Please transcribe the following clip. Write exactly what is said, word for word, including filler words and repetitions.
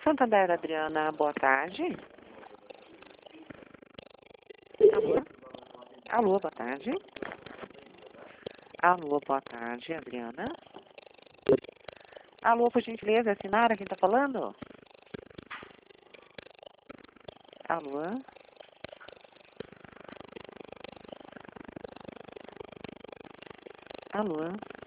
Santander, Adriana, boa tarde. Alô? Alô, boa tarde. Alô, boa tarde, Adriana. Alô, por gentileza, é a Sinara quem está falando? Alô? Alô?